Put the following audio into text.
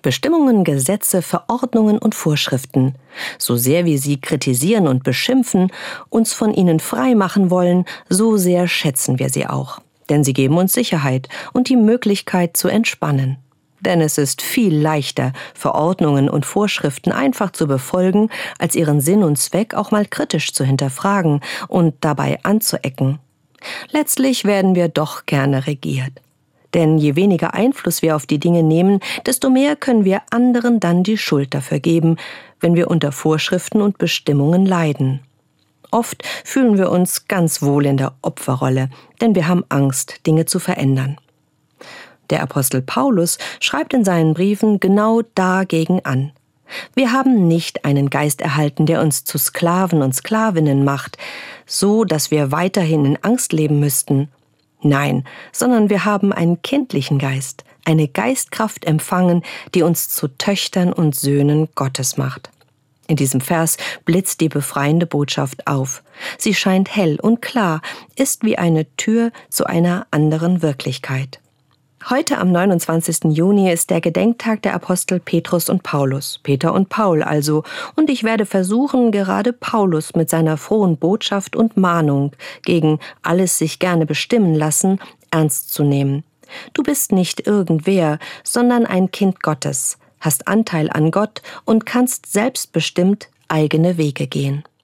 Bestimmungen, Gesetze, Verordnungen und Vorschriften. So sehr wir sie kritisieren und beschimpfen, uns von ihnen frei machen wollen, so sehr schätzen wir sie auch. Denn sie geben uns Sicherheit und die Möglichkeit zu entspannen. Denn es ist viel leichter, Verordnungen und Vorschriften einfach zu befolgen, als ihren Sinn und Zweck auch mal kritisch zu hinterfragen und dabei anzuecken. Letztlich werden wir doch gerne regiert. Denn je weniger Einfluss wir auf die Dinge nehmen, desto mehr können wir anderen dann die Schuld dafür geben, wenn wir unter Vorschriften und Bestimmungen leiden. Oft fühlen wir uns ganz wohl in der Opferrolle, denn wir haben Angst, Dinge zu verändern. Der Apostel Paulus schreibt in seinen Briefen genau dagegen an. Wir haben nicht einen Geist erhalten, der uns zu Sklaven und Sklavinnen macht, so dass wir weiterhin in Angst leben müssten. Nein, sondern wir haben einen kindlichen Geist, eine Geistkraft empfangen, die uns zu Töchtern und Söhnen Gottes macht. In diesem Vers blitzt die befreiende Botschaft auf. Sie scheint hell und klar, ist wie eine Tür zu einer anderen Wirklichkeit. Heute am 29. Juni ist der Gedenktag der Apostel Petrus und Paulus, Peter und Paul also, und ich werde versuchen, gerade Paulus mit seiner frohen Botschaft und Mahnung gegen alles sich gerne bestimmen lassen, ernst zu nehmen. Du bist nicht irgendwer, sondern ein Kind Gottes, hast Anteil an Gott und kannst selbstbestimmt eigene Wege gehen.